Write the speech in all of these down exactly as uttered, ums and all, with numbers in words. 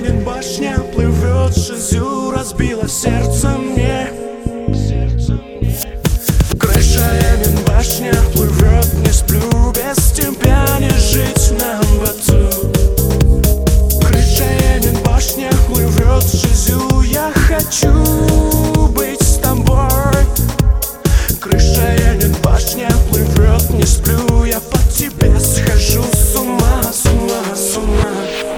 Ленин, башня плывет жизнью, разбила сердце мне. Крыша Ленин, башня плывет, не сплю, без тебя не жить нам в аду. Крыша Ленин, башня плывет жизнью, я хочу быть с тобой. Крыша Ленин, башня плывет, не сплю, я по тебе схожу с ума, с ума, с ума.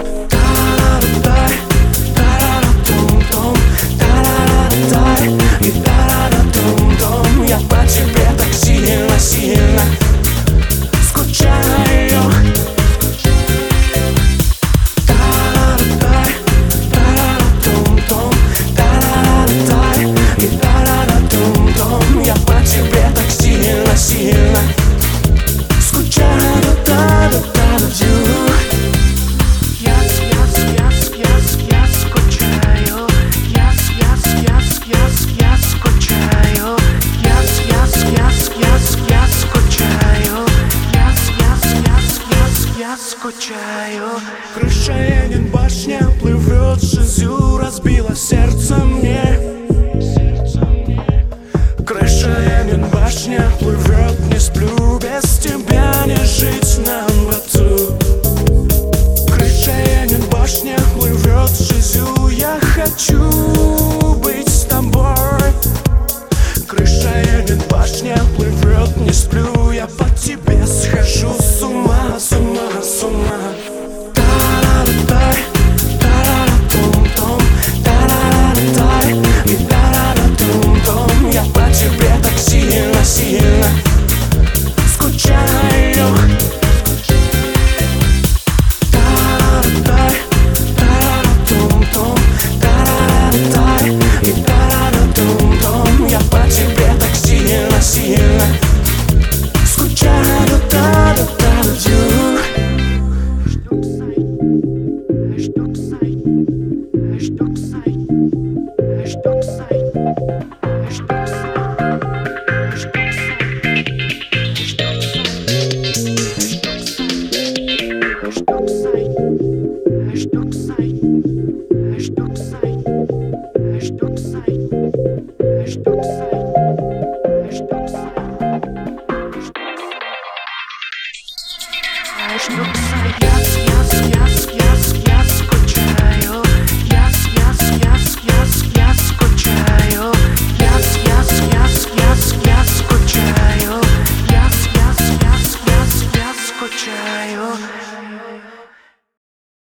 Я по тебе так сильно, сильно скучаю. Я по тебе так сильно, сильно скучаю. Yes, yes, yes, yes, yes, скучаю. Yes, yes, yes, yes, yes, скучаю. Yes, yes, yes, yes, yes, скучаю. Yes, yes, yes, yes, yes, скучаю. Крыша Ленин, башня плывет жизнью, разбила сердце мне. Крыша Ленин, башня плывет, не сплю, без тебя не жить нам в аду. Крыша Ленин, башня плывет жизнью, я хочу